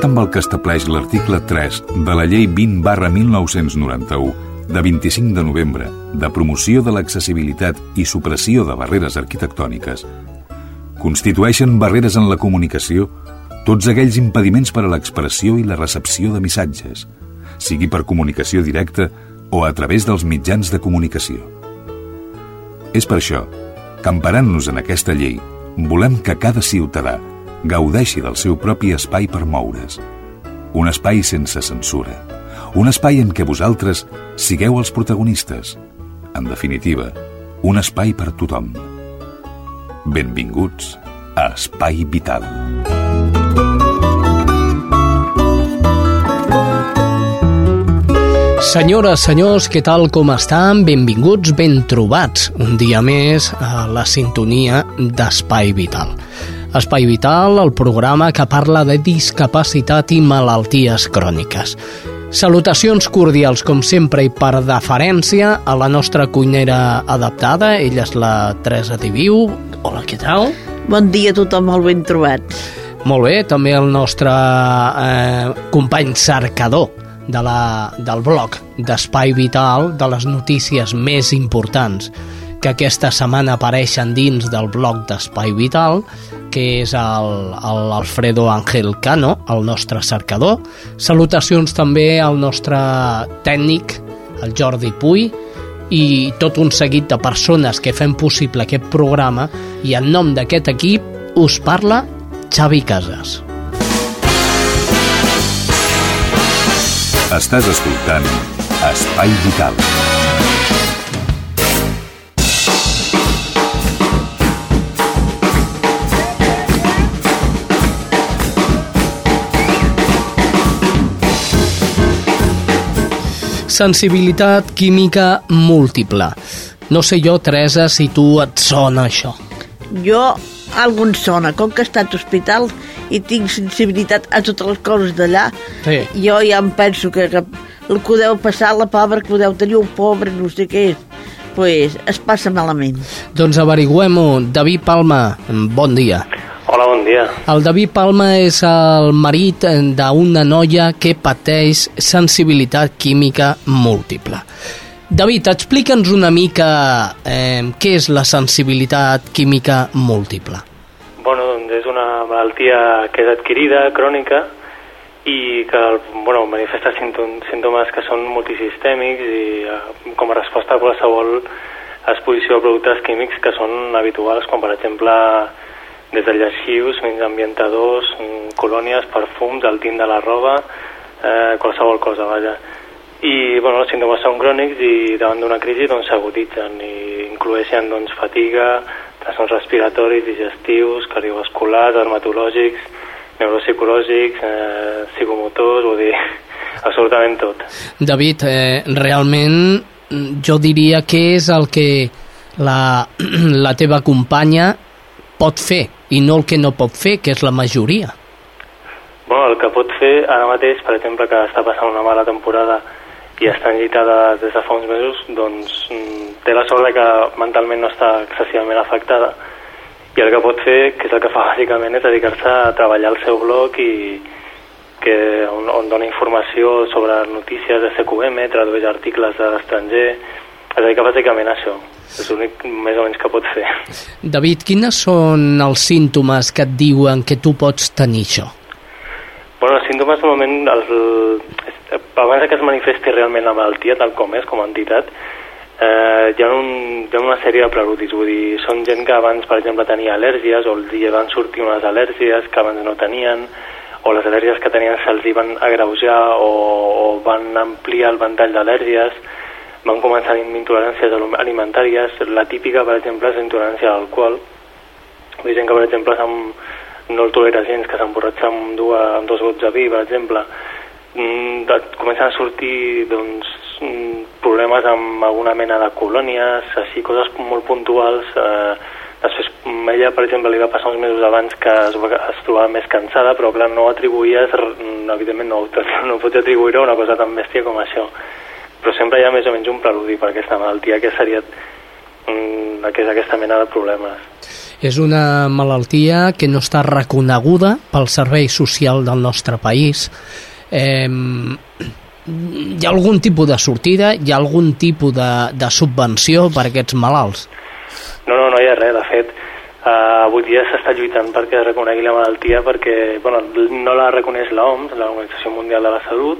d'acord amb el que estableix l'article 3 de la Llei 20/1991 de 25 de novembre de promoció de l'accessibilitat i supressió de barreres arquitectòniques, constitueixen barreres en la comunicació tots aquells impediments per a l'expressió i la recepció de missatges, sigui per comunicació directa o a través dels mitjans de comunicació. És per això que, emparant-nos en aquesta llei, volem que cada ciutadà gaudeixi del seu propi espai per moure's. Un espai sense censura. Un espai en què vosaltres sigueu els protagonistes. En definitiva, un espai per tothom. Benvinguts a Espai Vital. Senyores, senyors, què tal, com estan? Benvinguts, ben trobats, un dia més a la sintonia d'Espai Vital. Espai Vital, el programa que parla de discapacitat i malalties cròniques. Salutacions cordials, com sempre, i per deferència a la nostra cuinera adaptada. Ella és la Teresa Diviu. Hola, què tal? Bon dia a tothom, molt ben trobat. Molt bé, també el nostre company cercador del blog d'Espai Vital, de les notícies més importants que aquesta setmana apareixen dins del blog d'Espai Vital, que és l'Alfredo Ángel Cano, el nostre cercador. Salutacions també al nostre tècnic, el Jordi Puy, i tot un seguit de persones que fem possible aquest programa, i en nom d'aquest equip us parla Xavi Casas. Estàs escoltant Espai Vital. Sensibilitat química múltiple. No sé jo, Teresa, si tu et sona això. Jo, algú em sona. Com que he estat a hospital i tinc sensibilitat a totes les coses d'allà, sí. Jo ja em penso que el que deu passar, la pobra que deu tenir un pobre, no sé què és, pues es passa malament. Doncs averigüem-ho. David Palma, bon dia. Hola, bon dia. El David Palma és el marit d'una noia que pateix sensibilitat química múltiple. David, explica'ns una mica què és la sensibilitat química múltiple. Bueno, doncs és una malaltia que és adquirida, crònica, i que manifesta símptomes que són multisistèmics i com a resposta a qualsevol exposició a productes químics que són habituals, com per exemple des de lleixius fins a ambientadors, colònies, perfums, el tint de la roba, qualsevol cosa, vaja. I els símptomes són crònics i davant d'una crisi s'aguditzen i incloeixen fatiga, trastorns respiratoris, digestius, cardiovasculars, dermatològics, neuropsicològics, psicomotors, vull dir, absolutament tot. David, realment jo diria que és el que la teva companya pot fer i no el que no pot fer, que és la majoria. El que pot fer ara mateix, per exemple, que està passant una mala temporada i està enllitada des de fa uns mesos, doncs té la sort que mentalment no està excessivament afectada, i el que pot fer, que és el que fa bàsicament, és dedicar-se a treballar al seu blog i on dona informació sobre notícies de CQM, tradueix articles de l'estranger, es dedica bàsicament a això. És l'únic més o menys que pot fer. David, quines són els símptomes que et diuen que tu pots tenir això? Els símptomes normalment, abans que es manifesti realment la malaltia tal com és, com a entitat, hi ha una sèrie de preludis, vull dir, són gent que abans, per exemple, tenia al·lèrgies, o els hi van sortir unes al·lèrgies que abans no tenien, o les al·lèrgies que tenien se'ls hi van agreujar o van ampliar el ventall d'al·lèrgies, van començar amb intoleràncies alimentàries. La típica, per exemple, és la intolerància a l'alcohol. Vull dir, gent que, per exemple, no el tolera gens, que s'emborratxa amb 2 gots de vi, per exemple. Comencen a sortir problemes amb alguna mena de colònies, així, coses molt puntuals. Després, a ella, per exemple, li va passar uns mesos abans que es trobava més cansada, però clar, no atribuïes, evidentment no pots atribuir-ho a una cosa tan bèstia com això. Però sempre hi ha més o menys un preludi per aquesta malaltia, que seria que és aquesta mena de problemes. És una malaltia que no està reconeguda pel servei social del nostre país. Hi ha algun tipus de sortida? Hi ha algun tipus de subvenció per a aquests malalts? No hi ha res, de fet. Avui dia s'està lluitant perquè es reconegui la malaltia perquè no la reconeix l'OMS, l'Organització Mundial de la Salut,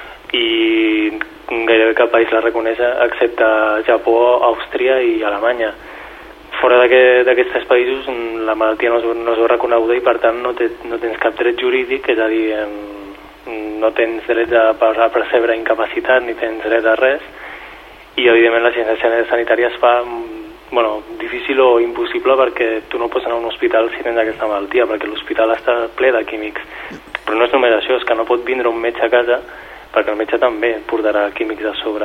i gairebé cap país la reconeix excepte Japó, Àustria i Alemanya. Fora d'aquests tres països la malaltia no es veu reconeguda i per tant no tens cap dret jurídic, és a dir, no tens dret a percebre incapacitat ni tens dret a res, i evidentment l'assistència sanitària es fa difícil o impossible perquè tu no pots anar a un hospital si tens aquesta malaltia, perquè l'hospital està ple de químics. Però no és només això, és que no pot vindre un metge a casa perquè el metge també portarà químics a sobre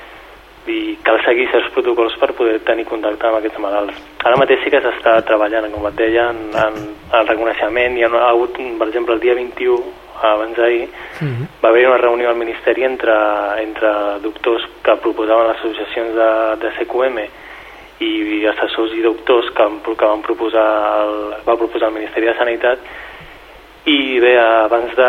i cal seguir certs protocols per poder tenir contacte amb aquests malalts. Ara mateix sí que s'està treballant, com et deia, en el reconeixement. Hi ha hagut, per exemple, el dia 21, abans d'ahir, va haver una reunió al Ministeri entre doctors que proposaven les associacions de CQM i assessors i doctors que van proposar el Ministeri de Sanitat, i bé, abans de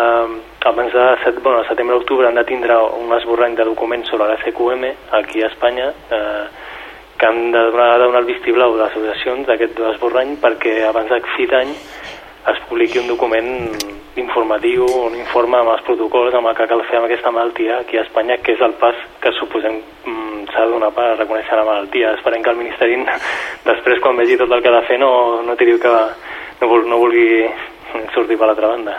setembre-octubre han de tindre un esborrany de documents sobre la CQM aquí a Espanya que han de donar el vistiplau a les associacions d'aquest esborrany perquè abans de fi d'any es publiqui un document informatiu, un informe amb els protocols amb el que cal fer amb aquesta malaltia aquí a Espanya, que és el pas que suposem s'ha de donar per reconèixer la malaltia. Esperem que el Ministeri després, quan vegi tot el que ha de fer, no tiri que no vulgui sortir per l'altra banda.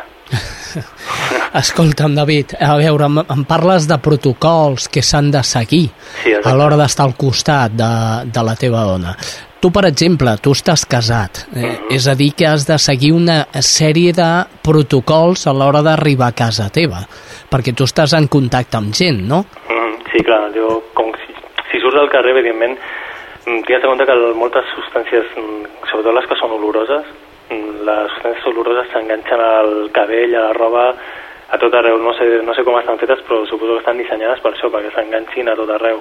Escolta'm, David, a veure, em parles de protocols que s'han de seguir a l'hora d'estar al costat de la teva dona. Tu, per exemple, tu estàs casat, és a dir, que has de seguir una sèrie de protocols a l'hora d'arribar a casa teva, perquè tu estàs en contacte amb gent, no? Sí, clar, jo, si surts al carrer, evidentment, t'has de compte que moltes substàncies, sobretot les que són oloroses, les substàncies oloroses s'enganxen al cabell, a la roba, a tot arreu. No sé com estan fetes, però suposo que estan dissenyades per això, perquè s'enganxin a tot arreu.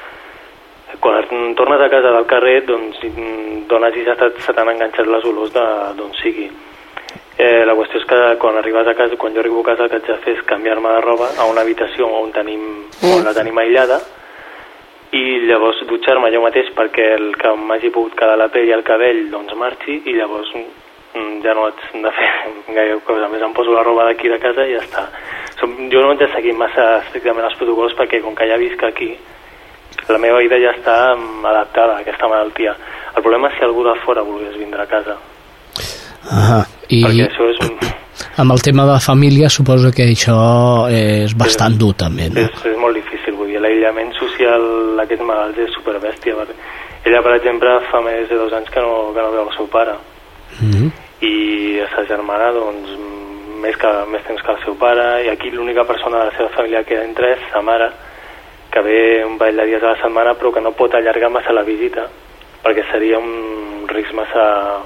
Quan tornes a casa del carrer, doncs, d'on hagis estat, se t'han enganxat les olors d'on sigui. La qüestió és que quan arribes a casa, quan jo arribo a casa, el que haig de fer és canviar-me de roba a una habitació on la tenim aïllada, i llavors dutxar-me jo mateix perquè el que m'hagi pogut quedar la pell i el cabell doncs marxi, i llavors ja no haig de fer gaire cosa més, em poso la roba d'aquí de casa i ja està. Jo no haig de seguir massa estrictament els protocols perquè com que ja visc aquí, la meva vida ja està adaptada a aquesta malaltia. El problema és si algú de fora volgués vindre a casa. Perquè això és amb el tema de família suposo que això és bastant dur també, no? És molt difícil, vull dir, l'aïllament social d'aquests malalts és superbèstia. Ella, per exemple, fa més de 2 anys que no veu el seu pare. I a sa germana, doncs, més temps que el seu pare, i aquí l'única persona de la seva família que entra és sa mare, que ve un parell de dies a la setmana però que no pot allargar massa la visita perquè seria un risc massa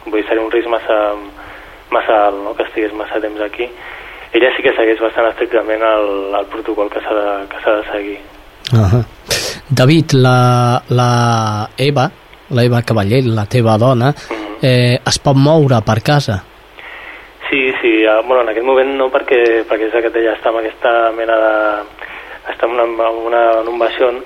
alt, no? Que estigués massa temps aquí. Ella sí que segueix bastant estrictament el protocol que s'ha de seguir. David, la Eva Cavaller, la teva dona, es pot moure per casa? Sí, en aquest moment no, perquè és que ella està amb aquesta mena de... està en un baixón,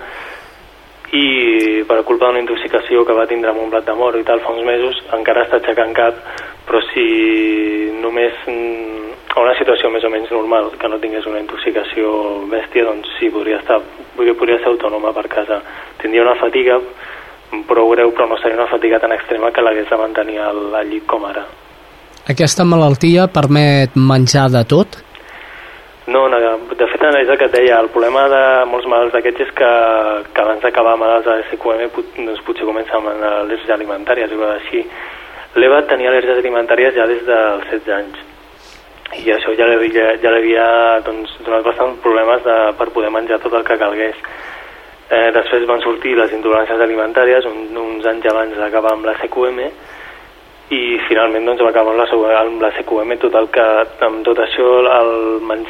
i per culpa d'una intoxicació que va tindre amb un blat de moro i tal fa uns mesos, encara està aixecant cap, però si només a una situació més o menys normal, que no tingués una intoxicació bèstia, doncs sí, podria ser autònoma per casa. Tindria una fatiga prou greu, però no seria una fatiga tan extrema que l'hagués de mantenir al llit com ara. Aquesta malaltia permet menjar de tot? No, de fet és el que et deia, el problema de molts malalts d'aquests és que abans d'acabar malalts de SQM doncs potser comença amb al·lèrgies alimentàries o així. L'Eva tenia al·lèrgies alimentàries ja des dels 16 anys i això ja l'havia doncs, donat bastant problemes per poder menjar tot el que calgués. Després van sortir les intoleràncies alimentàries uns anys abans d'acabar amb la SQM, i finalment doncs, va acabar amb la CQM, amb tot això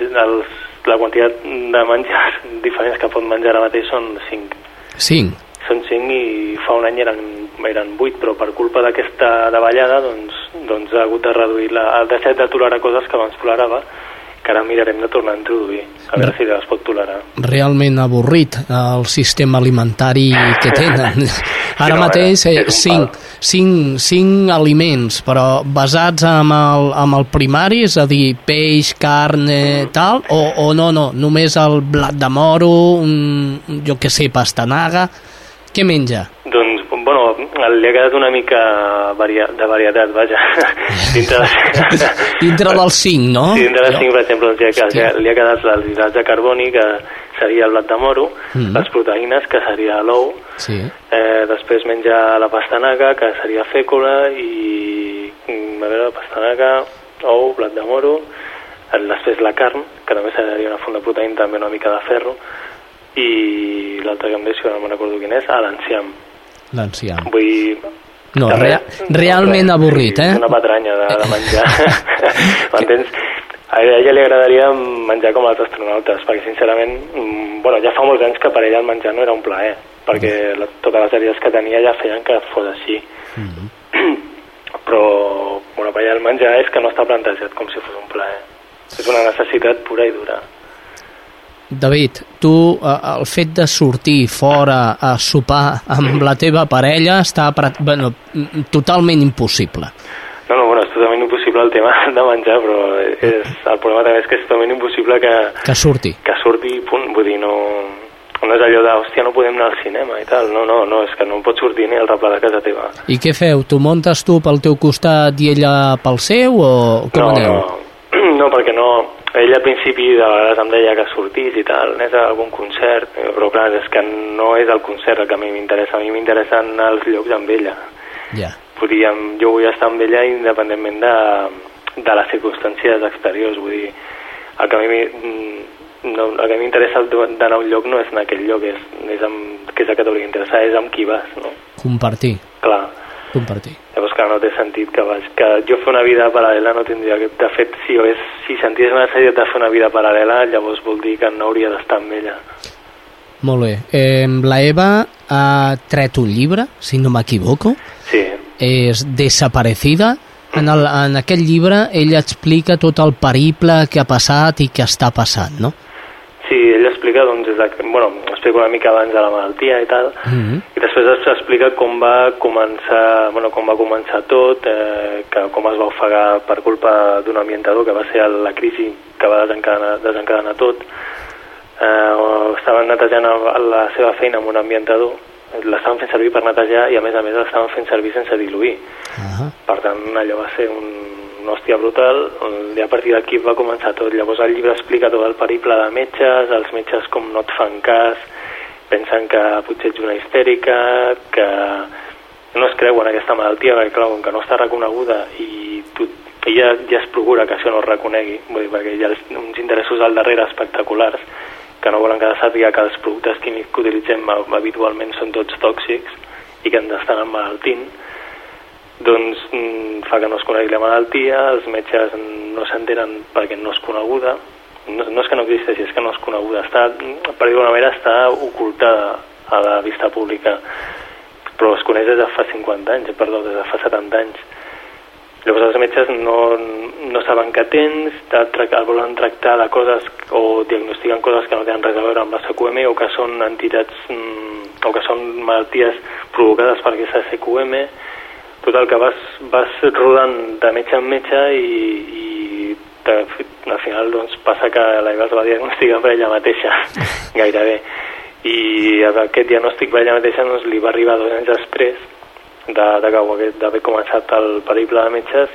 la quantitat de menjars diferents que pot menjar ara mateix són 5. 5? són 5 i fa un any eren 8, però per culpa d'aquesta davallada doncs ha hagut de reduir, ha deixat de tolerar coses que abans tolerava, que ara mirarem de tornar a introduir, a veure si les pot tolerar. Realment avorrit el sistema alimentari que tenen. Ara mateix 5 aliments, però basats en el primari, és a dir, peix, carn, tal, o no, només el blat de moro, jo què sé, pastanaga. Què menja? Doncs, bueno, li ha quedat una mica de varietat, vaja. Dintre dels 5, no? Sí, dintre dels 5, per exemple, li ha quedat l'hidrats de carboni, que seria el blat de moro, les proteïnes, que seria l'ou, després menja la pastanaga, que seria fècula, i a veure, pastanaga, ou, blat de moro, després la carn, que també seria una font de proteïna, també una mica de ferro, i l'altre que em deixo, no me'n recordo quin és, l'enciam. L'enciam. Vull dir... No, realment avorrit, eh? És una patranya de menjar. M'entens? A ella li agradaria menjar com els astronautes, perquè sincerament, bueno, ja fa molts anys que per ella el menjar no era un plaer, perquè totes les àrees que tenia ja feien que fos així. Però, bueno, per ella el menjar és que no està plantejat com si fos un plaer. És una necessitat pura i dura. David, tu, el fet de sortir fora a sopar amb la teva parella està totalment impossible. No, bueno, és totalment impossible el tema de menjar, però el problema també és que és totalment impossible que surti. Que surti, punt. Vull dir, no és allò de, hòstia, no podem anar al cinema i tal. No, és que no pots sortir ni al replà de casa teva. I què feu? Tu muntes tu pel teu costat i ella pel seu, o com aneu? No, perquè no... Ella al principi de vegades em deia que sortís i tal, anés a algun concert, però clar, és que no és el concert el que a mi m'interessa, a mi m'interessen els llocs amb ella. Jo vull estar amb ella independentment de les circumstàncies exteriors, vull dir, el que a mi m'interessa d'anar a un lloc no és en aquell lloc, que és el que t'hauria d'interessar, és amb qui vas, no? Compartir. Clar. Compartir. Llavors, clar, no té sentit que jo fer una vida paral·lela no tindria... De fet, si senties una necessitat de fer una vida paral·lela, llavors vol dir que no hauria d'estar amb ella. Molt bé. La Eva ha tret un llibre, si no m'equivoco. Sí. És Desaparecida. En aquest llibre ella explica tot el periple que ha passat i que està passant, no? Sí, ella explica, doncs, explica una mica abans de la malaltia i tal, i després explica com va començar tot, com es va ofegar per culpa d'un ambientador, que va ser la crisi que va desencadenar tot. Estaven netejant la seva feina amb un ambientador, l'estaven fent servir per netejar i a més l'estaven fent servir sense diluir. Per tant, allò va ser una hòstia brutal, i a partir d'aquí va començar tot. Llavors el llibre explica tot el periple de metges, els metges com no et fan cas, pensen que potser ets una histèrica, que no es creuen aquesta malaltia, perquè clar, com que no està reconeguda i ella ja es procura que això no es reconegui, vull dir, perquè hi ha uns interessos al darrere espectaculars, que no volen que sàpiga que els productes químics que utilitzem habitualment són tots tòxics i que ens estan emmalaltint. Doncs fa que no es conegui la malaltia, els metges no s'entenen perquè no és coneguda, no és que no existeixi, és que no és coneguda, per dir-ho d'una manera, està ocultada a la vista pública, però es coneix des de fa 50 anys, des de fa 70 anys. Llavors els metges no saben què tens, volen tractar de coses o diagnostiquen coses que no tenen res a veure amb la SQM o que són entitats o que són malalties provocades per aquesta SQM. Total, que vas rodant de metge en metge i al final doncs, passa que la Eva es va diagnosticar per ella mateixa, gairebé. I aquest diagnòstic per ella mateixa doncs, li va arribar 2 anys després d'haver començat el periple de metges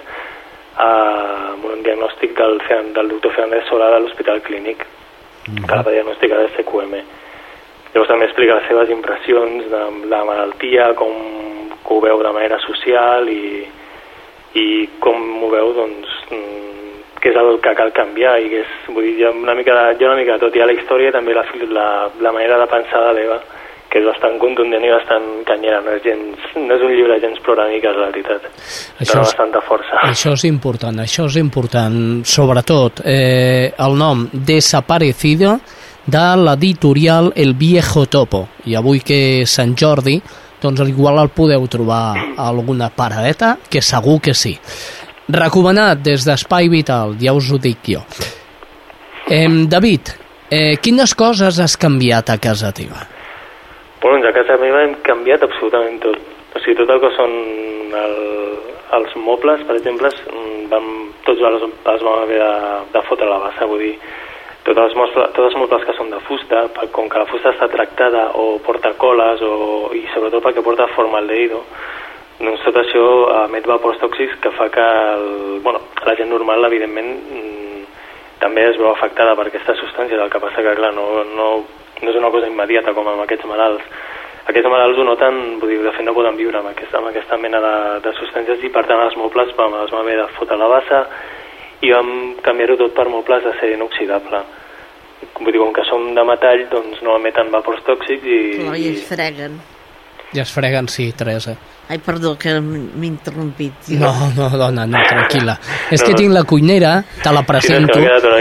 amb un diagnòstic del doctor Fernández Solà de l'Hospital Clínic, que la va diagnosticar de SQM. Llavors també explica les seves impressions de la malaltia, com ho veu de manera social i com ho veu, doncs, què és el que cal canviar i que és, vull dir, hi ha una mica de tot. Hi ha la història i també la manera de pensar de l'Eva, que és bastant contundent i bastant canyera, no és un llibre gens ploramiques, la veritat. Dona bastanta força. Això és important, sobretot el nom Desaparecida de l'editorial El Viejo Topo. I avui que és Sant Jordi, doncs igual el podeu trobar a alguna paradeta, que segur que sí. Recomanat des d'Espai Vital, ja us ho dic jo. David, quines coses has canviat a casa teva? Doncs a casa meva hem canviat absolutament tot. O sigui, tot el que són els mobles, per exemple, tots els vam haver de fotre a la bassa, vull dir, tots els mobles que són de fusta, com que la fusta està tractada o porta coles i sobretot perquè porta formaldehído, doncs tot això emet vapors tòxics que fa que la gent normal, evidentment, també es veu afectada per aquestes substàncies. El que passa que, clar, no és una cosa immediata com amb aquests malalts. Aquests malalts ho noten, vull dir, de fet no poden viure amb aquesta mena de substàncies i per tant els mobles els vam haver de fotre a la bassa i vam canviar-ho tot per mobles d'acer inoxidable. Vull dir, com que som de metall, doncs no emeten vapors tòxics i es freguen. I es freguen, sí, Teresa. Ai, perdó, que m'he interrompit. No, dona, no, tranquil·la. És que tinc la cuinera, te la presento.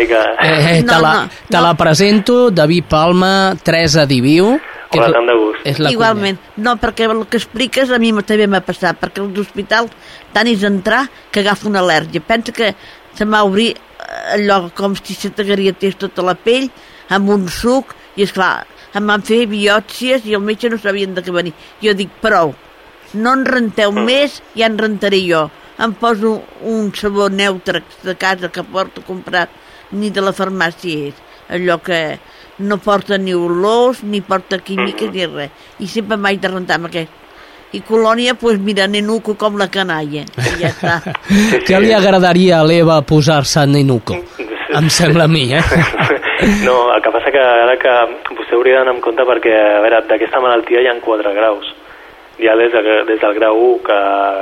Te la presento, David Palma, Teresa Diviu. Hola, tant de gust. Igualment. No, perquè el que expliques a mi també m'ha passat, perquè a l'hospital tant és entrar que agafa una al·lèrgia. Pensa que se m'ha obrit allò com si se t'agarietés tota la pell amb un suc i, esclar, em van fer biòpsies i el metge no sabien de què venir. Jo dic, prou, no en renteu més, ja en rentaré jo. Em poso un sabó neutre de casa que porto comprat, ni de la farmàcia és. Allò que no porta ni olors, ni porta químiques, ni res. I sempre m'haig de rentar amb aquest. I Colònia, doncs mira, Nenuco com la canalla. I ja està. Què li agradaria a l'Eva posar-se Nenuco? Em sembla a mi, No, el que passa que ara que vostè hauria d'anar amb compte perquè, a veure, d'aquesta malaltia hi ha 4 graus. Hi ha des del grau 1,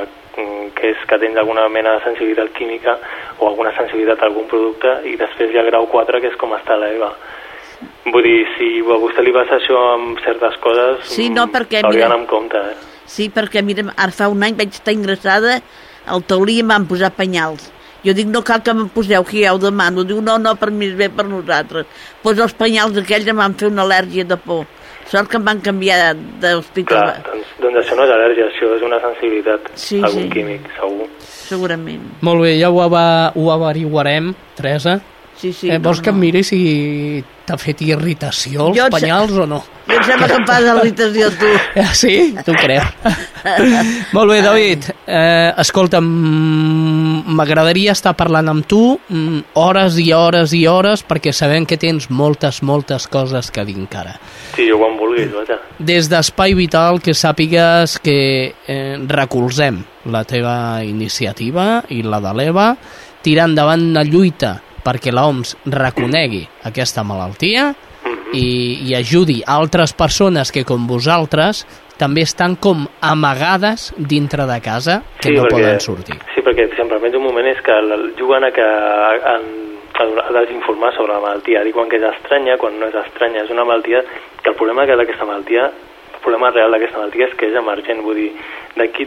que és que tens alguna mena de sensibilitat química o alguna sensibilitat a algun producte, i després hi ha el grau 4, que és com està l'Eva. Vull dir, si a vostè li passa això amb certes coses, sí, no, perquè, hauria d'anar amb compte. Sí, perquè, mira, ara fa un any vaig estar ingressada al taulí i em van posar penyals. Jo dic, no cal que me'n poseu, que ja ho demano. Diu, no, per mi és bé per nosaltres. Doncs els penyals aquells em van fer una al·lèrgia de por. Sort que em van canviar d'hospital. Clar, doncs això no és al·lèrgia, això és una sensibilitat a algun químic, segur. Segurament. Molt bé, ja ho averiguarem, Teresa. Sí, vols que em miri si t'ha fet irritació els penyals o no? Jo em sembla que em fas irritació, tu. Sí? Tu creus? Molt bé, David. Escolta'm, m'agradaria estar parlant amb tu hores i hores i hores perquè sabem que tens moltes coses que dir encara. Sí, jo quan vulguis, vaja. Des d'Espai Vital, que sàpigues que recolzem la teva iniciativa i la de l'Eva, tirant endavant una lluita perquè l'OMS reconegui aquesta malaltia i ajudi altres persones que, com vosaltres, també estan com amagades dintre de casa, que no poden sortir. Sí, perquè, si em permets un moment, és que juguen a desinformar sobre la malaltia. Diuen que és estranya, quan no és estranya. És una malaltia que el problema d'aquesta malaltia, el problema real d'aquesta malaltia és que és emergent. Vull dir, d'aquí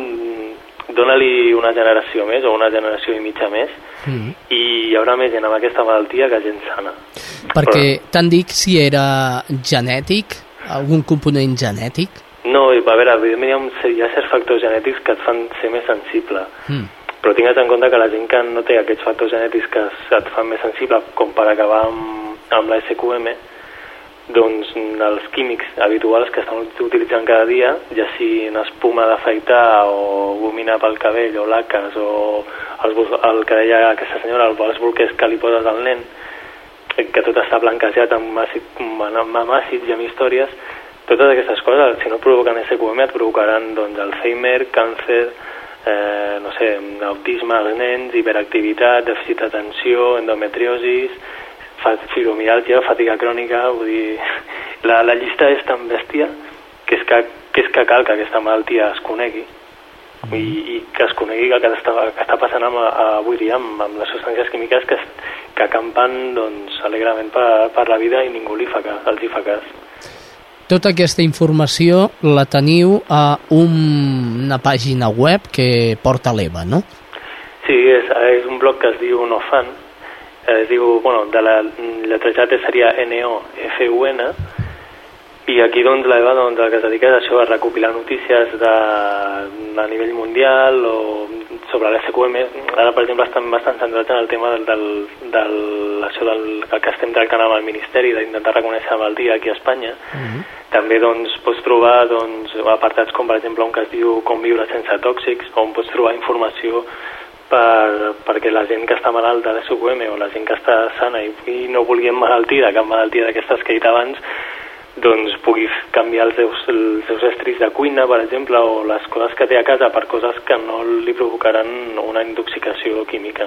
dona-li una generació més o una generació i mitja més i hi haurà més gent amb aquesta malaltia que gent sana. Perquè t'han dit si era genètic, algun component genètic? No, a veure, evidentment hi ha certs factors genètics que et fan ser més sensible, però tingues en compte que la gent que no té aquests factors genètics que et fan més sensible, com per acabar amb la SQM, doncs els químics habituals que estan utilitzant cada dia, ja sigui una espuma d'afaitar o gomina pel cabell o laques o el que deia aquesta senyora, els bolquers que li poses al nen, que tot està blanquejat amb àcids i amb històries, totes aquestes coses, si no provoquen SQM, et provocaran doncs, Alzheimer, càncer, no sé, autisme als nens, hiperactivitat, dèficit d'atenció, endometriosis, fibromialgia, fatiga crònica, vull dir, la llista és tan bèstia que és que cal que aquesta malaltia es conegui i que es conegui el que està passant avui dia amb les substàncies químiques que acampen doncs, alegrement per la vida i ningú els hi fa cas. Tota aquesta informació la teniu a una pàgina web que porta l'Eva, no? Sí, és un blog que es diu No Fan. es diu, bueno, de la lletrejat seria NOFUN, i aquí doncs l'EVA el que es dedica és això, a recopilar notícies a nivell mundial o sobre l'SQM. Ara, per exemple, estem bastant centrats en el tema això del que estem tractant amb el Ministeri, d'intentar reconèixer la malaltia aquí a Espanya. També doncs, pots trobar apartats com, per exemple, un que es diu Com viure sense tòxics, on pots trobar informació perquè la gent que està malalta de SQM o la gent que està sana i no vulgui emmalaltir de cap malaltia d'aquestes que he dit abans, doncs pugui canviar els seus estris de cuina, per exemple, o les coses que té a casa per coses que no li provocaran una intoxicació química.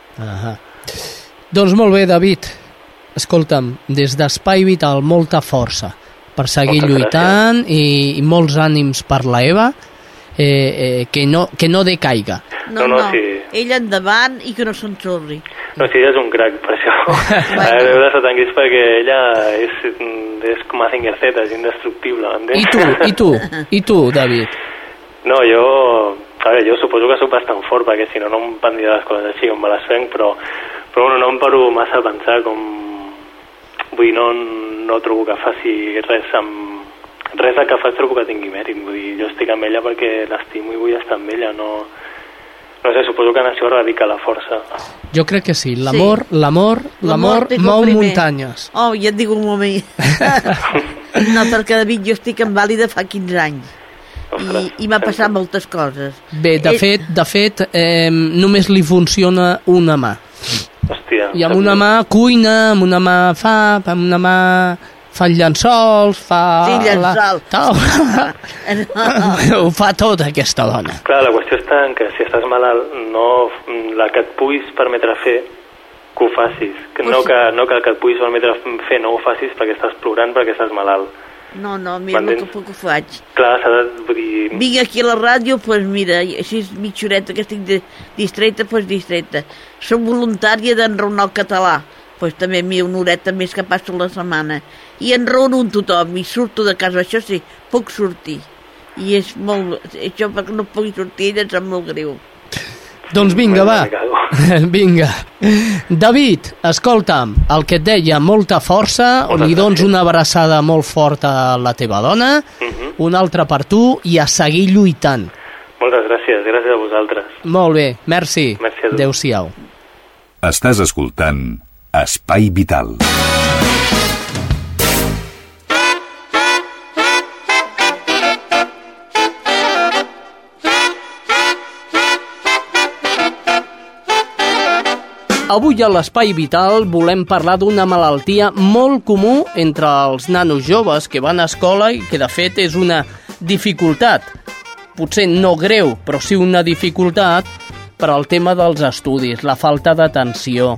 Doncs molt bé, David. Escolta'm, des d'Espai Vital, molta força per seguir lluitant i molts ànims per la Eva, que no decaiga. No, sí. Ell endavant i que no s'ensorri. No, sí, ella és un crac, per això. A veure, sota en gris, perquè ella és com a Mazinger Z, és indestructible, entens? I tu, David? No, jo suposo que soc bastant fort, perquè si no em prendria les coses així, com me les fenc, però bueno, no em paro massa a pensar vull dir, no trobo que faci res del que faig trobo que tingui mèrit, vull dir, jo estic amb ella perquè l'estimo i vull estar amb ella, no sé, suposo que en això radica la força. Jo crec que sí, l'amor mou muntanyes. Oh, ja et dic un moment. No, perquè David, jo estic en vàlida fa 15 anys. I m'ha passat moltes coses. Bé, de fet, només li funciona una mà. Hòstia. I amb una mà cuina, amb una mà amb una mà fa llençols, Sí, llençol. Ho fa tot, aquesta dona. Clar, la qüestió està en que si estàs malalt, la que et puguis permetre fer, que ho facis. No que el que et puguis permetre fer no ho facis perquè estàs plorant, perquè estàs malalt. No, mira el que puc ho faig. Clar, s'ha de dir... Vinc aquí a la ràdio, doncs mira, així és mitja horeta que estic distreta, doncs distreta. Soc voluntària d'enraonar el català, doncs també una horeta més que passo la setmana. I enraono amb tothom, i surto de casa, això sí, puc sortir. I és molt... Això perquè no pugui sortir, ella em sap molt greu. Doncs vinga, va. Vinga. David, escolta'm, el que et deia, molta força, li dones una abraçada molt forta a la teva dona, una altra per tu i a seguir lluitant. Moltes gràcies a vosaltres. Molt bé, merci. Merci a tu. Adéu-siau. Estàs escoltant Espai Vital. Avui a l'Espai Vital volem parlar d'una malaltia molt comú entre els nanos joves que van a escola i que de fet és una dificultat, potser no greu, però sí una dificultat per al tema dels estudis, la falta d'atenció.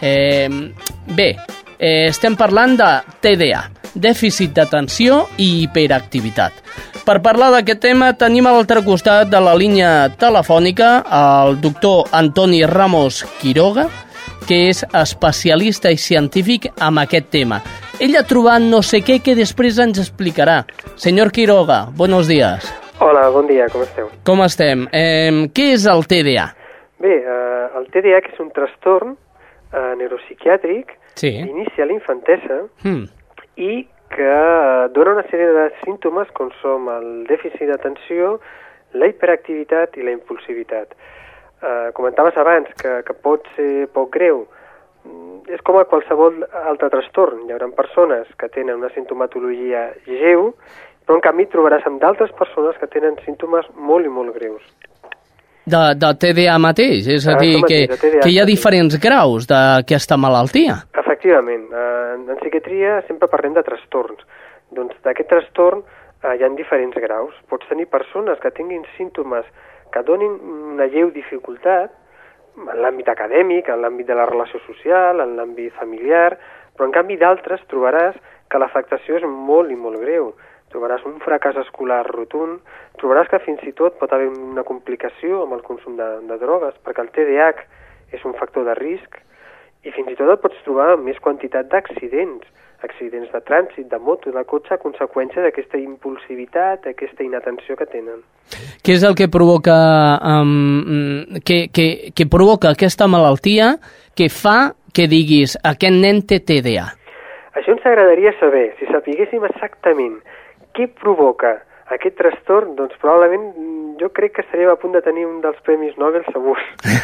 Estem parlant de TDA, dèficit d'atenció i hiperactivitat. Per parlar d'aquest tema tenim a l'altre costat de la línia telefònica el doctor Antoni Ramos Quiroga, que és especialista i científic en aquest tema. Ell ha trobat no sé què que després ens explicarà. Senyor Quiroga, buenos días. Hola, bon dia, com esteu? Com estem? Què és el TDA? Bé, el TDA que és un trastorn neuropsiquiàtric que inicia a la infantesa i que dona una sèrie de símptomes com són el dèficit d'atenció, la hiperactivitat i la impulsivitat. Comentaves abans que pot ser poc greu. És com a qualsevol altre trastorn. Hi haurà persones que tenen una sintomatologia lleu, però en canvi trobaràs amb d'altres persones que tenen símptomes molt i molt greus. De TDA mateix? És a dir, que hi ha diferents graus d'aquesta malaltia? Efectivament. En psiquiatria sempre parlem de trastorns. Doncs d'aquest trastorn hi ha diferents graus. Pots tenir persones que tinguin símptomes que donin una lleu dificultat en l'àmbit acadèmic, en l'àmbit de la relació social, en l'àmbit familiar, però en canvi d'altres trobaràs que l'afectació és molt i molt greu. Trobaràs un fracàs escolar rotund, trobaràs que fins i tot pot haver una complicació amb el consum de drogues, perquè el TDAH és un factor de risc, i fins i tot et pots trobar amb més quantitat d'accidents de trànsit, de moto, de cotxe, a conseqüència d'aquesta impulsivitat, d'aquesta inatenció que tenen. Què és el que provoca que provoca aquesta malaltia que fa que diguis aquest nen té TDA? Això ens agradaria saber. Si sapiguéssim exactament què provoca aquest trastorn, doncs probablement jo crec que estaríem a punt de tenir un dels premis Nobel segurs.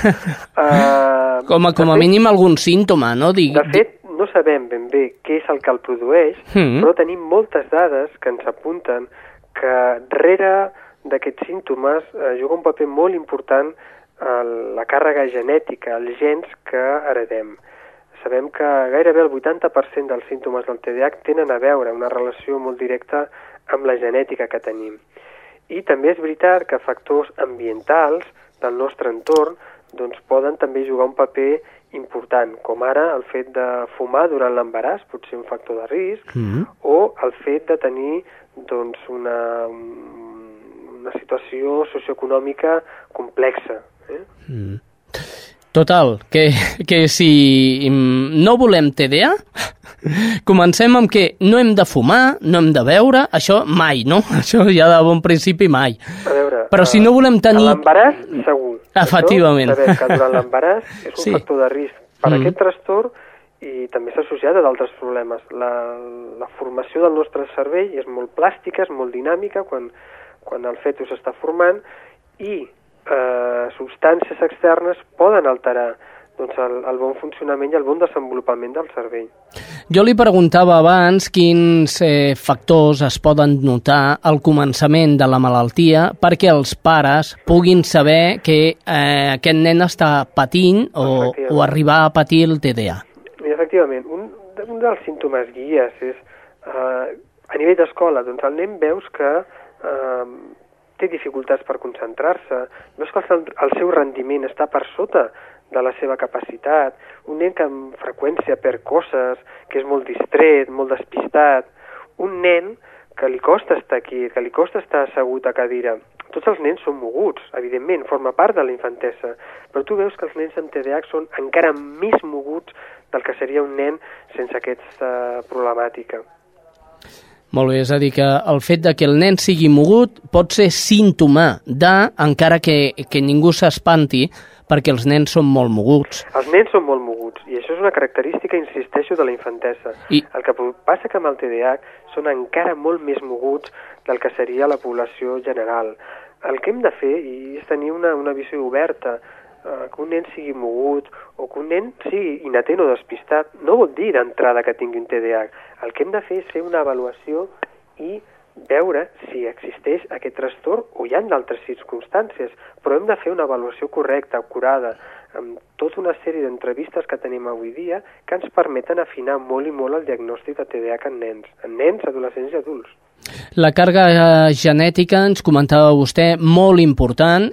Com a mínim algun símptoma, no? De fet, no sabem ben bé què és el que el produeix, però tenim moltes dades que ens apunten que darrere d'aquests símptomes juga un paper molt important la càrrega genètica, els gens que heredem. Sabem que gairebé el 80% dels símptomes del TDAH tenen a veure una relació molt directa amb la genètica que tenim. I també és veritat que factors ambientals del nostre entorn doncs, poden també jugar un paper important, com ara el fet de fumar durant l'embaràs, pot ser un factor de risc, o el fet de tenir doncs, una situació socioeconòmica complexa. Total, que si no volem TDA, comencem amb que no hem de fumar, no hem de beure, això mai, no? Això ja de bon principi mai. A veure, però si no volem tenir... A l'embaràs, segur. Efectivament. Això, sabem que durant l'embaràs és un factor de risc per aquest trastorn i també s'ha associat a d'altres problemes. La formació del nostre cervell és molt plàstica, és molt dinàmica quan el fetus està formant i substàncies externes poden alterar doncs, el bon funcionament i el bon desenvolupament del cervell. Jo li preguntava abans quins factors es poden notar al començament de la malaltia perquè els pares puguin saber que aquest nen està patint o arribar a patir el TDA. Efectivament, un dels símptomes guies és a nivell d'escola, doncs el nen veus que té dificultats per concentrar-se, veus que el seu rendiment està per sota de la seva capacitat, un nen que amb freqüència perd coses, que és molt distret, molt despistat, un nen que li costa estar quiet, que li costa estar assegut a cadira. Tots els nens són moguts, evidentment, forma part de la infantesa, però tu veus que els nens amb TDAH són encara més moguts del que seria un nen sense aquesta problemàtica. Molt bé, és a dir, que el fet de que el nen sigui mogut pot ser símptoma encara que ningú s'espanti, perquè els nens són molt moguts. Els nens són molt moguts, i això és una característica, insisteixo, de la infantesa. El que passa que amb el TDAH són encara molt més moguts del que seria la població general. El que hem de fer és tenir una visió oberta, que un nen sigui mogut o que un nen sigui inatent o despistat, no vol dir d'entrada que tingui un TDAH. El que hem de fer és fer una avaluació i veure si existeix aquest trastorn o hi ha d'altres circumstàncies, però hem de fer una avaluació correcta, acurada, amb tota una sèrie d'entrevistes que tenim avui dia que ens permeten afinar molt i molt el diagnòstic de TDAH en nens, adolescents i adults. La càrrega genètica, ens comentava vostè, molt important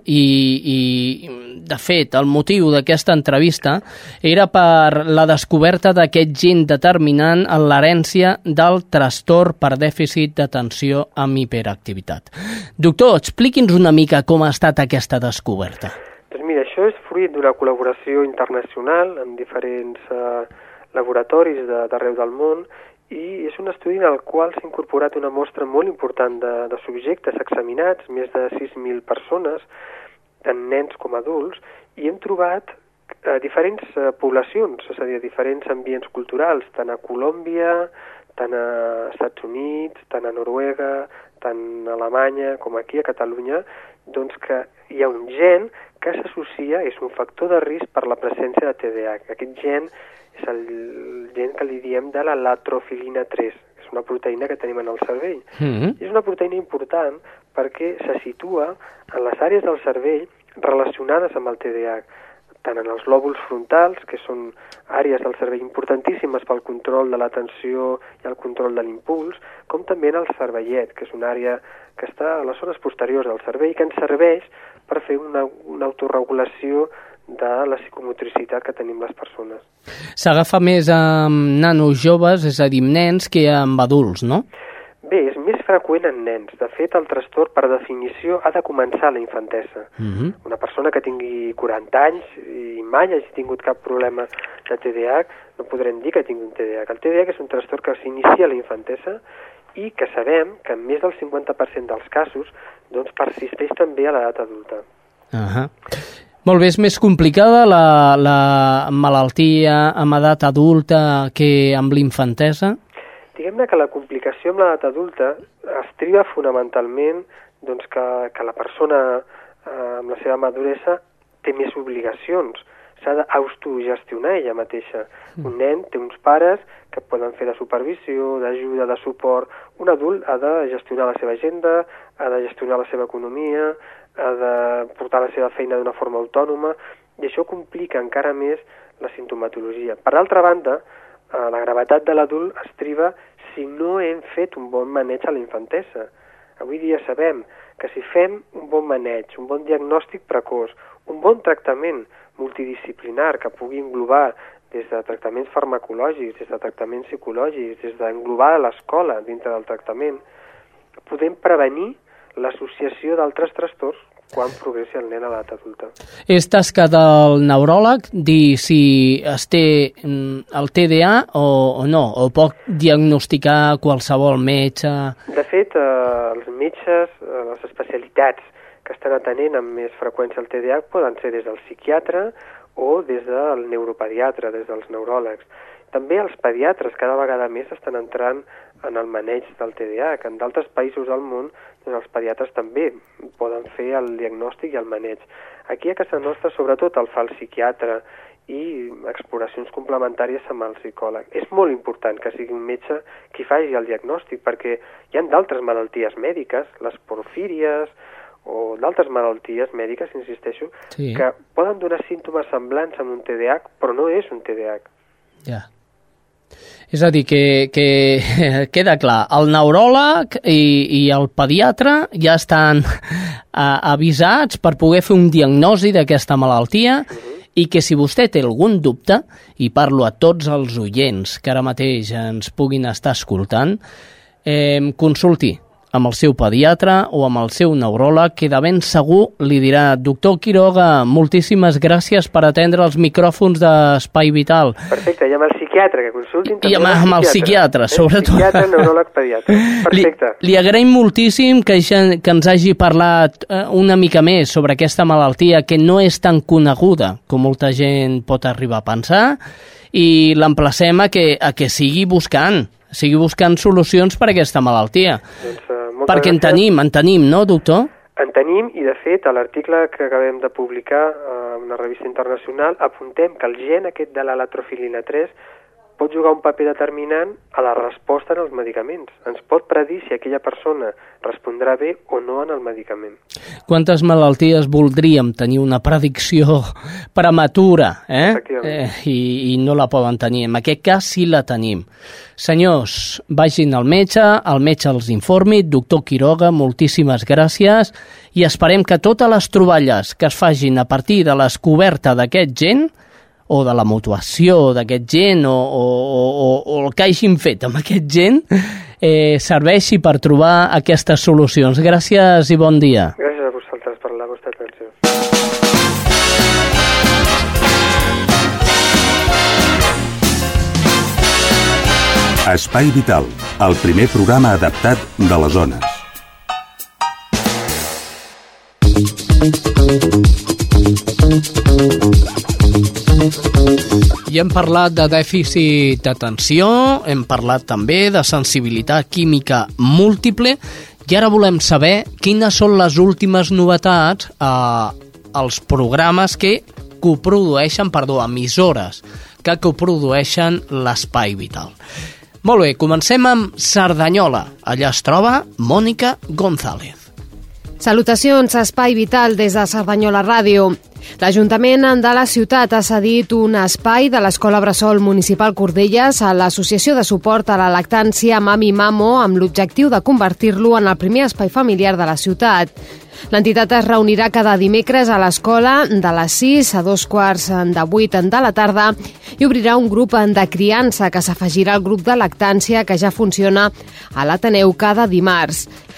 i de fet, el motiu d'aquesta entrevista era per la descoberta d'aquest gen determinant en l'herència del trastorn per dèficit d'atenció amb hiperactivitat. Doctor, expliqui'ns una mica com ha estat aquesta descoberta. Doncs mira, això és fruit d'una col·laboració internacional amb diferents laboratoris d'arreu del món i és un estudi en el qual s'ha incorporat una mostra molt important de subjectes examinats, més de 6.000 persones, tant nens com adults, i hem trobat diferents poblacions, és a dir, diferents ambients culturals, tant a Colòmbia, tant a Estats Units, tant a Noruega, tant a Alemanya com aquí a Catalunya, doncs que hi ha un gen que s'associa, és un factor de risc per la presència de TDAH. Aquest gen és el gen que li diem de la latrofilina 3, és una proteïna que tenim en el cervell. I és una proteïna important perquè se situa en les àrees del cervell relacionades amb el TDAH, tant en els lòbuls frontals, que són àrees del cervell importantíssimes pel control de l'atenció i el control de l'impuls, com també en el cervellet, que és una àrea que està a les zones posteriors del cervell, que ens serveix per fer una autorregulació de la psicomotricitat que tenim les persones. S'agafa més amb nanos joves, és a dir, nens, que amb adults, no? Bé, és més freqüent en nens. De fet, el trastorn, per definició, ha de començar a la infantesa. Una persona que tingui 40 anys i mai hagi tingut cap problema de TDAH, no podrem dir que tingui un TDAH. El TDAH és un trastorn que s'inicia a la infantesa i que sabem que en més del 50% dels casos doncs, persisteix també a l'edat adulta. Molt bé, és més complicada la malaltia amb edat adulta que amb l'infantesa? Diguem-ne que la complicació amb l'edat adulta estriba fonamentalment doncs, que la persona amb la seva maduresa té més obligacions, s'ha d'autogestionar ella mateixa. Un nen té uns pares que poden fer de supervisió, d'ajuda, de suport. Un adult ha de gestionar la seva agenda, ha de gestionar la seva economia, ha de portar la seva feina d'una forma autònoma, i això complica encara més la sintomatologia. Per altra banda, la gravetat de l'adult estriba si no hem fet un bon maneig a la infantesa. Avui dia sabem que si fem un bon maneig, un bon diagnòstic precoç, un bon tractament multidisciplinar que pugui englobar des de tractaments farmacològics, des de tractaments psicològics, des d'englobar l'escola dintre del tractament, podem prevenir l'associació d'altres trastorns quan progressi el nen a l'edat adulta. És tasca del neuròleg dir si es té el TDA o no, o pot diagnosticar qualsevol metge? De fet, els metges, les especialitats que estan atenent amb més freqüència el TDA poden ser des del psiquiatre o des del neuropediatre, des dels neuròlegs. També els pediatres cada vegada més estan entrant en el maneig del TDA, que en d'altres països del món doncs els pediatres també poden fer el diagnòstic i el maneig. Aquí a casa nostra sobretot el fa el psiquiatre i exploracions complementàries amb el psicòleg. És molt important que sigui un metge qui faci el diagnòstic, perquè hi ha d'altres malalties mèdiques, les porfíries o d'altres malalties mèdiques, insisteixo, sí, que poden donar símptomes semblants amb un TDAH, però no és un TDAH. Ja. És a dir, que queda clar, el neuròleg i el pediatre ja estan avisats per poder fer un diagnosi d'aquesta malaltia i que si vostè té algun dubte, i parlo a tots els oients que ara mateix ens puguin estar escoltant, consulti amb el seu pediatre o amb el seu neuròleg, que de ben segur li dirà: doctor Quiroga, moltíssimes gràcies per atendre els micròfons d'Espai Vital. Perfecte, i amb el psiquiatre, que consultin també I amb el psiquiatre, sobretot. Psiquiatre, neuròleg, pediatre. Perfecte. Li agraïm moltíssim que ens hagi parlat una mica més sobre aquesta malaltia que no és tan coneguda com molta gent pot arribar a pensar, i l'emplacem a que sigui buscant solucions per a aquesta malaltia. Doncs, perquè en tenim, no, doctor? En tenim, i de fet, a l'article que acabem de publicar en una revista internacional, apuntem que el gen aquest de la latrofilina 3 pot jugar un paper determinant a la resposta en els medicaments. Ens pot predir si aquella persona respondrà bé o no en el medicament. Quantes malalties voldríem tenir una predicció prematura, i no la poden tenir. En aquest cas sí la tenim. Senyors, vagin al metge els informi. Doctor Quiroga, moltíssimes gràcies, i esperem que totes les troballes que es facin a partir de l'escoberta d'aquest gen, o de la mutuació d'aquest gen, o el que hagin fet amb aquest gen, serveixi per trobar aquestes solucions. Gràcies i bon dia. Gràcies a vosaltres per la vostra atenció. Espai Vital, el primer programa adaptat de les zones. I hem parlat de dèficit d'atenció, hem parlat també de sensibilitat química múltiple, i ara volem saber quines són les últimes novetats als programes que coprodueixen, emissores que coprodueixen l'Espai Vital. Molt bé, comencem amb Cerdanyola. Allà es troba Mònica González. Salutacions, Espai Vital des de Cerdanyola Ràdio. L'Ajuntament de la ciutat ha cedit un espai de l'Escola Bressol Municipal Cordelles a l'Associació de Suport a la Lactància Mami Mamo amb l'objectiu de convertir-lo en el primer espai familiar de la ciutat. L'entitat es reunirà cada dimecres a l'escola de les 6 a 7:45 de la tarda i obrirà un grup de criança que s'afegirà al grup de lactància que ja funciona a l'Ateneu cada dimarts.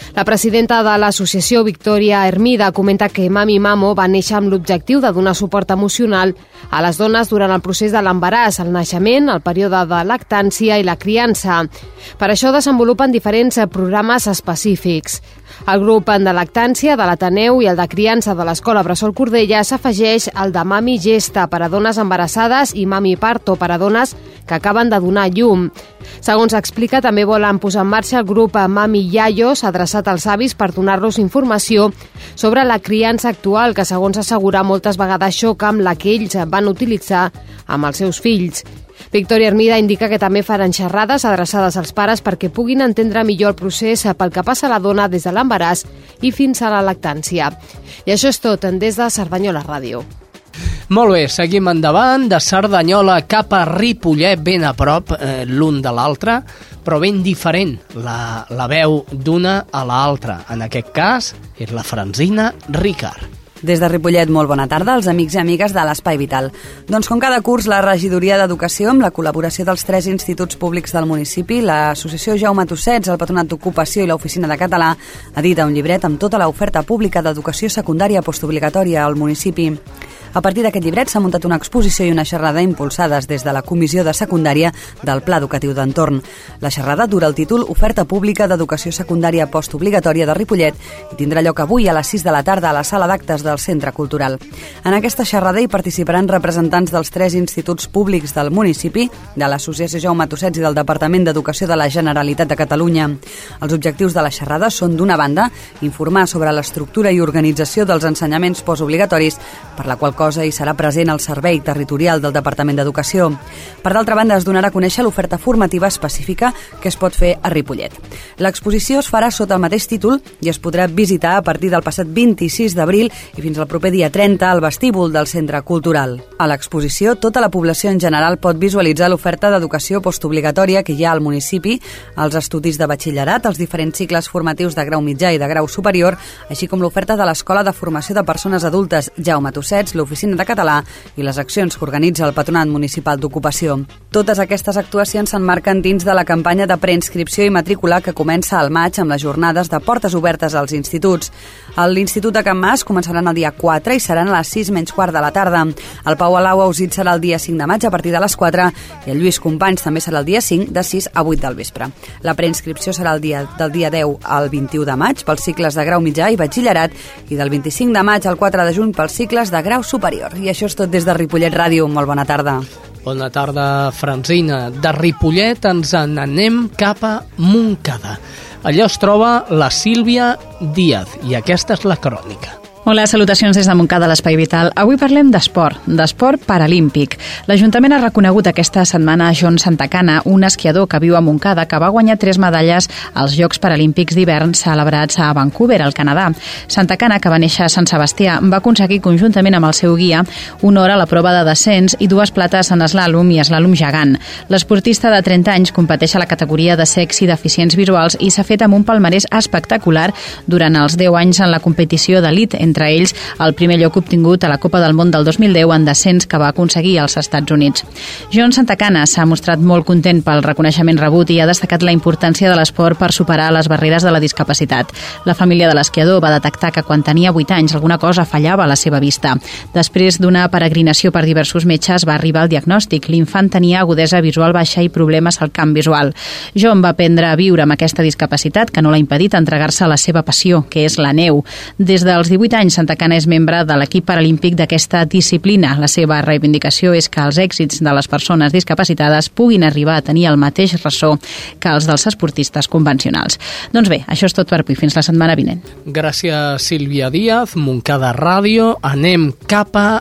La presidenta de l'associació, Victòria Hermida, comenta que Mami Mamo va néixer amb l'objectiu de donar suport emocional a les dones durant el procés de l'embaràs, el naixement, el període de lactància i la criança. Per això desenvolupen diferents programes específics. El grup de lactància de l'Ateneu i el de criança de l'Escola Bressol Cordella s'afegeix al de Mami Gesta per a dones embarassades i Mami Parto per a dones que acaben de donar llum. Segons explica, també volen posar en marxa el grup Mami Yayos, adreçat als avis per donar-los informació sobre la criança actual, que segons assegura moltes vegades xoca amb la que ells van utilitzar amb els seus fills. Victòria Hermida indica que també faran xerrades adreçades als pares perquè puguin entendre millor el procés pel que passa la dona des de l'embaràs i fins a la lactància. I això és tot des de Cerdanyola Ràdio. Molt bé, seguim endavant, de Cerdanyola cap a Ripollet, ben a prop l'un de l'altre, però ben diferent la veu d'una a l'altra. En aquest cas és la Francina Ricard. Des de Ripollet, molt bona tarda als amics i amigues de l'Espai Vital. Doncs com cada curs, la Regidoria d'Educació, amb la col·laboració dels 3 instituts públics del municipi, l'Associació Jaume Tussets, el Patronat d'Ocupació i l'Oficina de Català, edita un llibret amb tota l'oferta pública d'educació secundària postobligatòria al municipi. A partir d'aquest llibret s'ha muntat una exposició i una xerrada impulsades des de la Comissió de Secundària del Pla Educatiu d'Entorn. La xerrada dura el títol Oferta pública d'educació secundària postobligatòria de Ripollet i tindrà lloc avui a les 6 de la tarda a la sala d'actes del Centre Cultural. En aquesta xerrada hi participaran representants dels 3 instituts públics del municipi, de l'Associació Jaume Tussets i del Departament d'Educació de la Generalitat de Catalunya. Els objectius de la xerrada són, d'una banda, informar sobre l'estructura i organització dels ensenyaments postobligatoris, per la qual cosa hi serà present el Servei Territorial del Departament d'Educació. Per d'altra banda, es donarà a conèixer l'oferta formativa específica que es pot fer a Ripollet. L'exposició es farà sota el mateix títol i es podrà visitar a partir del passat 26 d'abril i fins al proper dia 30 al vestíbul del Centre Cultural. A l'exposició, tota la població en general pot visualitzar l'oferta d'educació postobligatòria que hi ha al municipi, els estudis de batxillerat, els diferents cicles formatius de grau mitjà i de grau superior, així com l'oferta de l'Escola de Formació de Persones Adultes Jaume Tussets, l'Oficina de Català i les accions que organitza el Patronat Municipal d'Ocupació. Totes aquestes actuacions s'emmarquen dins de la campanya de preinscripció i matrícula que comença al maig amb les jornades de portes obertes als instituts. A l'Institut de Can Mas començaran el dia 4 i seran a les 6:15 de la tarda. El Pau Alau a Usit serà el dia 5 de maig a partir de les 4 i el Lluís Companys també serà el dia 5 de 6 a 8 del vespre. La preinscripció serà del dia 10 al 21 de maig pels cicles de grau mitjà i batxillerat i del 25 de maig al 4 de juny pels cicles de grau superior. I això és tot des de Ripollet Ràdio. Molt bona tarda. Bona tarda, Francina. De Ripollet ens n'anem cap a Montcada. Allà es troba la Sílvia Díaz i aquesta és la crònica. Hola, salutacions des de Montcada, l'Espai Vital. Avui parlem d'esport paralímpic. L'Ajuntament ha reconegut aquesta setmana a John Santacana, un esquiador que viu a Montcada, que va guanyar 3 medalles als Jocs Paralímpics d'hivern celebrats a Vancouver, al Canadà. Santacana, que va néixer a Sant Sebastià, va aconseguir conjuntament amb el seu guia una hora a la prova de descens i 2 plates en eslàlom i eslàlom gegant. L'esportista de 30 anys competeix a la categoria de cecs i deficients visuals i s'ha fet amb un palmarès espectacular durant els 10 anys en la competició d'elit, entre ells el primer lloc obtingut a la Copa del Món del 2010 en descens que va aconseguir als Estats Units. John Santacana s'ha mostrat molt content pel reconeixement rebut i ha destacat la importància de l'esport per superar les barreres de la discapacitat. La família de l'esquiador va detectar que quan tenia 8 anys alguna cosa fallava a la seva vista. Després d'una peregrinació per diversos metges va arribar el diagnòstic. L'infant tenia agudesa visual baixa i problemes al camp visual. John va aprendre a viure amb aquesta discapacitat que no l'ha impedit entregar-se a la seva passió, que és la neu. Des dels 18 anys Santacana és membre de l'equip paralímpic d'aquesta disciplina. La seva reivindicació és que els èxits de les persones discapacitades puguin arribar a tenir el mateix ressò que els dels esportistes convencionals. Doncs bé, això és tot per avui. Fins la setmana vinent. Gràcies, Sílvia Díaz, Montcada Ràdio. Anem cap a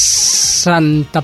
Santa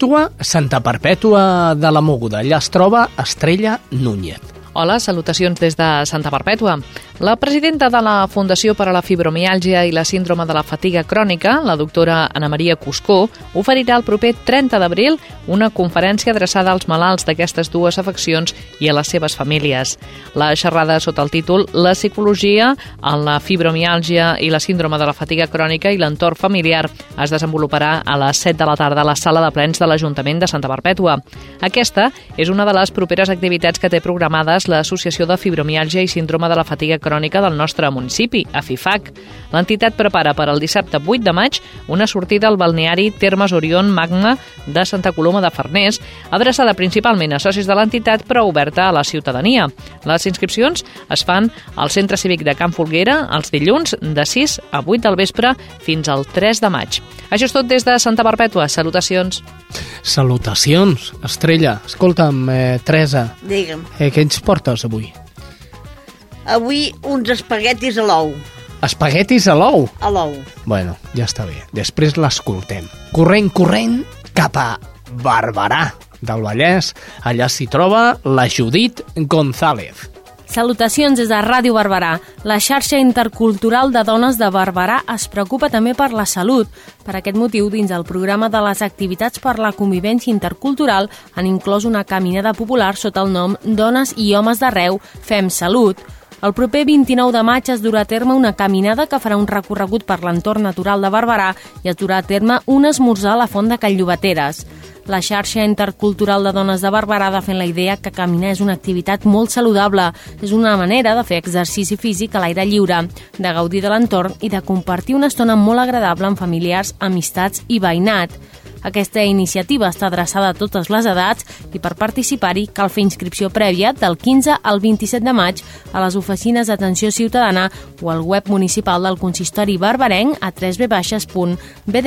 Perpètua de la Mogoda. Allà es troba Estrella Núñez. Hola, salutacions des de Santa Perpètua. La presidenta de la Fundació per a la Fibromiàlgia i la Síndrome de la Fatiga Crònica, la doctora Ana Maria Cuscó, oferirà el proper 30 d'abril una conferència adreçada als malalts d'aquestes dues afeccions i a les seves famílies. La xerrada sota el títol La psicologia en la fibromiàlgia i la síndrome de la fatiga crònica i l'entorn familiar es desenvoluparà a les 7 de la tarda a la sala de plens de l'Ajuntament de Santa Perpètua. Aquesta és una de les properes activitats que té programades l'Associació de Fibromiàlgia i Síndrome de la Fatiga Crònica crònica del nostre municipi, a FIFAC. L'entitat prepara per al dissabte 8 de maig una sortida al balneari Termes Orion Magna de Santa Coloma de Farners, adreçada principalment a socis de l'entitat però oberta a la ciutadania. Les inscripcions es fan al Centre Cívic de Can Folguera els dilluns de 6 a 8 del vespre fins al 3 de maig. Això és tot des de Santa Perpètua. Salutacions. Salutacions, Estrella. Escolta'm, Teresa. Digue'm. Què ens portes avui? Avui uns espaguetis a l'ou. Espaguetis a l'ou? A l'ou. Bueno, ja està bé. Després l'escoltem. Corrent, cap a Barberà del Vallès. Allà s'hi troba la Judit González. Salutacions des de Ràdio Barberà. La xarxa intercultural de dones de Barberà es preocupa també per la salut. Per aquest motiu, dins el programa de les activitats per la convivència intercultural, han inclòs una caminada popular sota el nom Dones i homes d'arreu, Fem Salut. El proper 29 de maig es durà a terme una caminada que farà un recorregut per l'entorn natural de Barberà i es durà a terme un esmorzar a la Font de Callllobateres. La xarxa intercultural de dones de Barberà defen la idea que caminar és una activitat molt saludable. És una manera de fer exercici físic a l'aire lliure, de gaudir de l'entorn i de compartir una estona molt agradable amb familiars, amistats i veïnat. Aquesta iniciativa està adreçada a totes les edats i per participar-hi cal fer inscripció prèvia del 15 al 27 de maig a les oficines d'atenció ciutadana o al web municipal del consistori barberenc a www.bdb.cat.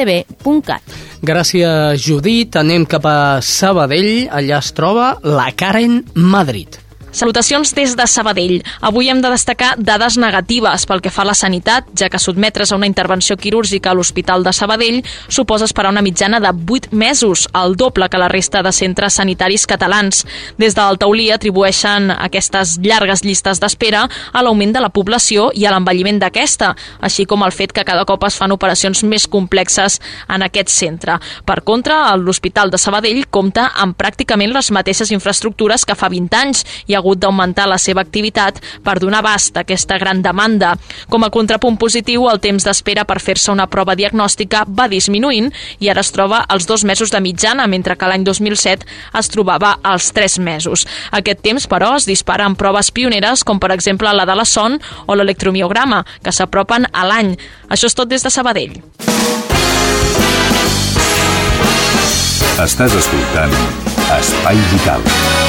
Gràcies, Judit. Anem cap a Sabadell. Allà es troba la Karen Madrid. Salutacions des de Sabadell. Avui hem de destacar dades negatives pel que fa a la sanitat, ja que sotmetre's a una intervenció quirúrgica a l'Hospital de Sabadell suposa esperar una mitjana de 8 mesos, el doble que la resta de centres sanitaris catalans. Des del Taulí atribueixen aquestes llargues llistes d'espera a l'augment de la població i a l'envelliment d'aquesta, així com el fet que cada cop es fan operacions més complexes en aquest centre. Per contra, l'Hospital de Sabadell compta amb pràcticament les mateixes infraestructures que fa 20 anys i ha hagut d'augmentar la seva activitat per donar abast a aquesta gran demanda. Com a contrapunt positiu, el temps d'espera per fer-se una prova diagnòstica va disminuint i ara es troba als 2 mesos de mitjana, mentre que l'any 2007 es trobava als 3 mesos. Aquest temps, però, es dispara en proves pioneres, com per exemple la de la son o l'electromiograma, que s'apropen a l'any. Això és tot des de Sabadell. Estàs escoltant Espai Vital.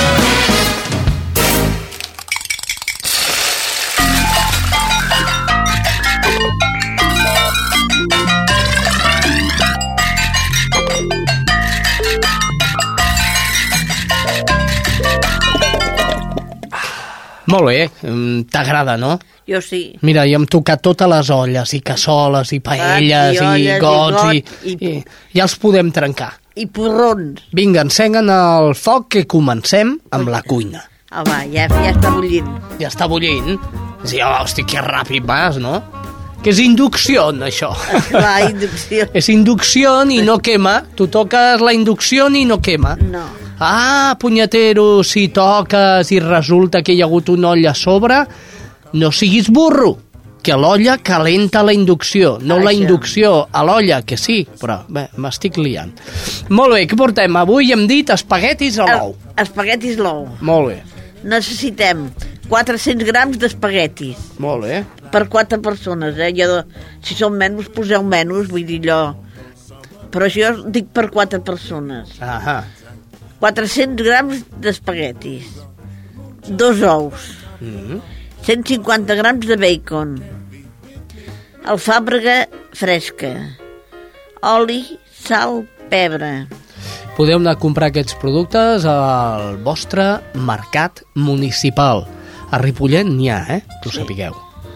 Molt bé, t'agrada, no? Jo sí. Mira, jo hem tocat totes les olles, i cassoles, i paelles, i gots, i ja els podem trencar. I porrons. Vinga, encenguen el foc que comencem amb la cuina. Va, ja està bullint. Ja està bullint? Sí, hosti, que ràpid vas, no? Que és inducció, això. La inducció. És inducció i no quema. Tu toques la inducció i no quema. No. Ah, punyetero, si toques i resulta que hi ha hagut una olla a sobre, no siguis burro, que l'olla calenta la inducció, no la inducció a l'olla, que sí, però bé, m'estic liant. Molt bé, què portem? Avui hem dit espaguetis a l'ou. Espaguetis a l'ou. Molt bé. Necessitem 400 grams d'espaguetis. Molt bé. Per 4 persones, si són menys, poseu menys, vull dir allò. Però jo dic per 4 persones. Ahà. 400 grams d'espaguetis, 2 ous, 150 grams de bacon, alfàbrega fresca, oli, sal, pebre. Podeu anar a comprar aquests productes al vostre mercat municipal. A Ripollet n'hi ha, que ho sapigueu.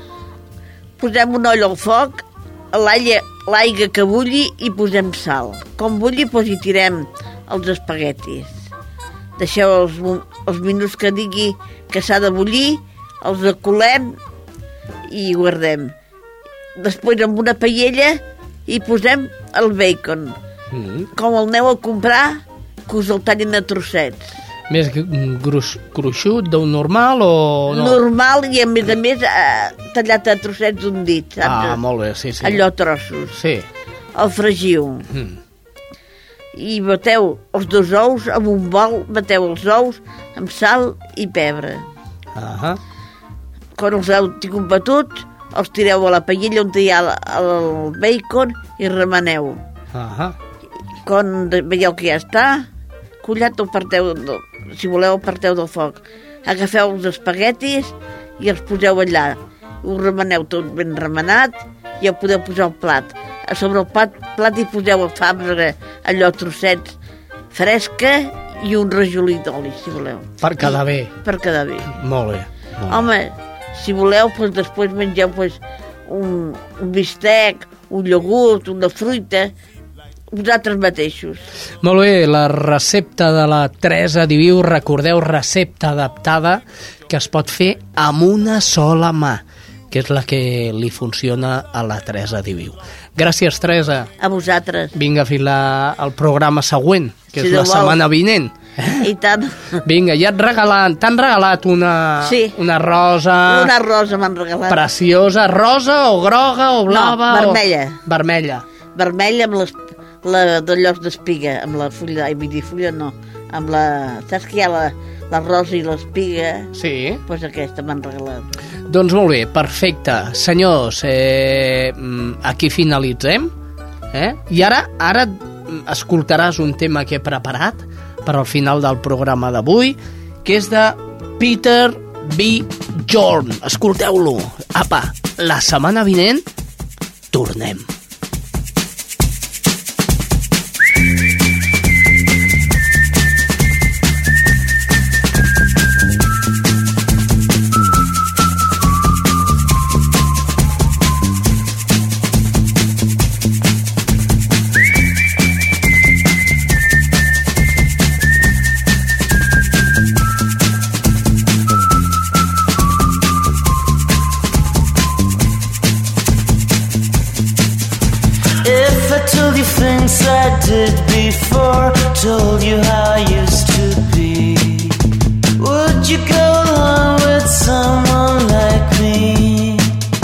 Posem una olla al foc, l'aigua que bulli i posem sal. Com bulli, hi tirem els espaguetis. Deixeu els minuts que digui que s'ha de bullir, els acolem i guardem. Després amb una paella hi posem el bacon. Com el aneu a comprar, que us el tallin a trossets. Més gruixut d'un normal o no? Normal i a més tallat a trossets d'un dit, saps? Ah, molt bé, sí. Allò trossos. Sí. El fregiu. I bateu els 2 ous amb un bol, bateu els ous amb sal i pebre. quan us heu tingut batut, els tireu a la paella on hi ha el bacon i remeneu. Quan veieu que ja està, collat ho parteu, si voleu ho parteu del foc. Agafeu els espaguetis i els poseu allà. Ho remeneu tot ben remenat i ho podeu posar al plat. A sobre el plat hi poseu fava, allò trossets fresca i un rajolí d'oli, si voleu. Per quedar bé. Per quedar bé. Molt bé. Home, si voleu, doncs després mengeu un bistec, un iogurt, una fruita, vosaltres mateixos. Molt bé, la recepta de la Teresa Diviu, recordeu, recepta adaptada que es pot fer amb una sola mà, que és la que li funciona a la Teresa Diviu. Gràcies, Teresa. A vosaltres. Vinga, fins al programa següent, que és la setmana vinent. I tant. Vinga, ja t'han regalat una rosa... Una rosa m'han regalat. Preciosa, rosa o groga o blava? No, vermella. Vermella. Vermella amb d'allòs d'espiga, amb la fulla, fulla no, amb la... Saps que hi ha la rosa i l'espiga? Sí. Doncs aquesta m'han regalat. Doncs molt bé, perfecte. Senyors, aquí finalitzem. I ara escoltaràs un tema que he preparat per al final del programa d'avui, que és de Peter B. Jorn. Escolteu-lo. Apa, la setmana vinent tornem. Things I did before, told you how I used to be. Would you go along with someone like me?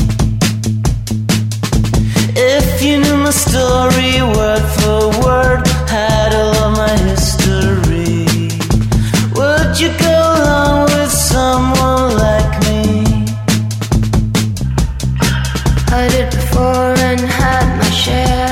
If you knew my story word for word, had all of my history, would you go along with someone like me? I did before and had my share.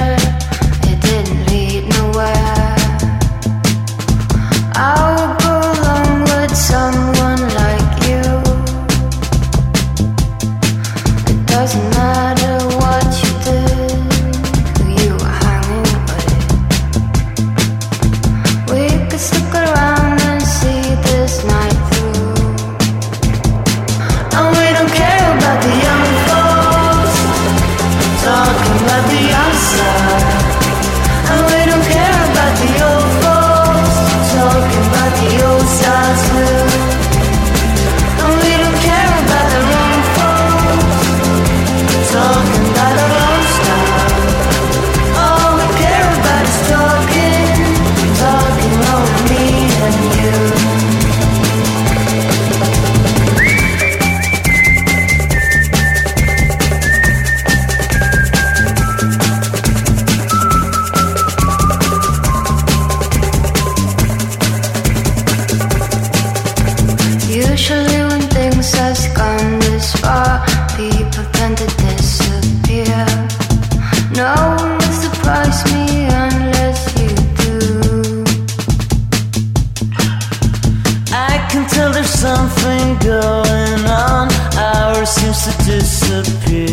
Something going on, ours seems to disappear.